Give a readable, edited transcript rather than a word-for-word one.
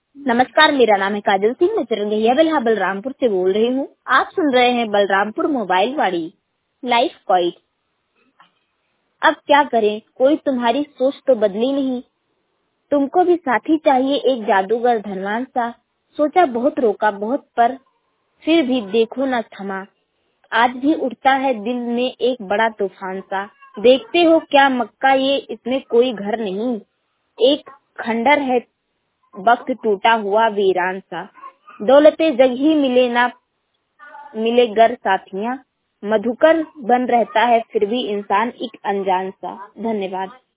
नमस्कार, मेरा नाम है काजल सिंह। मैं चिरंगैया बेल्हा बलरामपुर से बोल रही हूँ। आप सुन रहे हैं बलरामपुर मोबाइल वाड़ी लाइफ क्वाइट। अब क्या करें, कोई तुम्हारी सोच तो बदली नहीं। तुमको भी साथी चाहिए, एक जादूगर धनवान सा। सोचा बहुत, रोका बहुत, पर फिर भी देखो न थमा। आज भी उठता है दिल में एक बड़ा तूफान सा। देखते हो क्या मक्का, ये इसमें कोई घर नहीं, एक खंडर है वक्त टूटा हुआ वीरान सा। दौलते जग ही मिले ना मिले गर साथियां, मधुकर बन रहता है फिर भी इंसान एक अनजान सा। धन्यवाद।